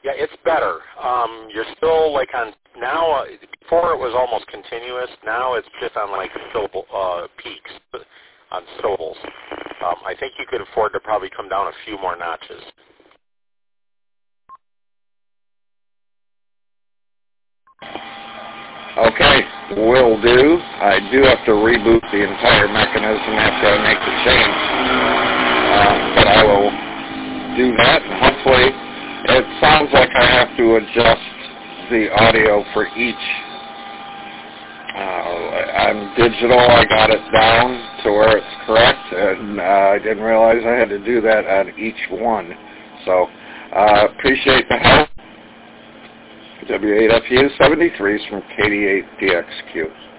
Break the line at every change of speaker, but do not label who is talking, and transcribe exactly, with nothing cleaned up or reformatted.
Yeah, it's better. Um, you're still like on now. Uh, before it was almost continuous. Now it's just on like syllable uh, peaks on syllables. Um, I think you could afford to probably come down a few more notches.
Okay, will do. I do have to reboot the entire mechanism after I make the change, um, but I will do that. And hopefully, it sounds like I have to adjust the audio for each. Uh, on digital, I got it down to where it's correct, and uh, I didn't realize I had to do that on each one. So, uh, appreciate the help. W eight F U seventy-three is from K D eight D X Q.